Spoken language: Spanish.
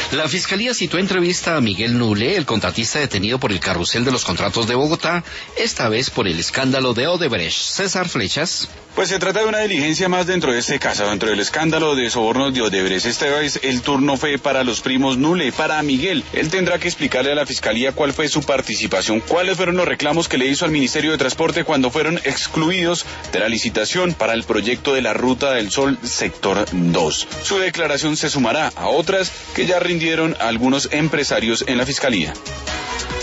La Fiscalía citó entrevista a Miguel Nule, el contratista detenido por el carrusel de los contratos de Bogotá, esta vez por el escándalo de Odebrecht. César Flechas. Pues se trata de una diligencia más dentro de este caso, dentro del escándalo de sobornos de Odebrecht. Esta vez el turno fue para los primos Nule, para Miguel. Él tendrá que explicarle a la Fiscalía cuál fue su participación, cuáles fueron los reclamos que le hizo al Ministerio de Transporte cuando fueron excluidos de la licitación para el proyecto de la Ruta del Sol Sector 2. Su declaración se sumará a otras que ya rindieron algunos empresarios en la Fiscalía.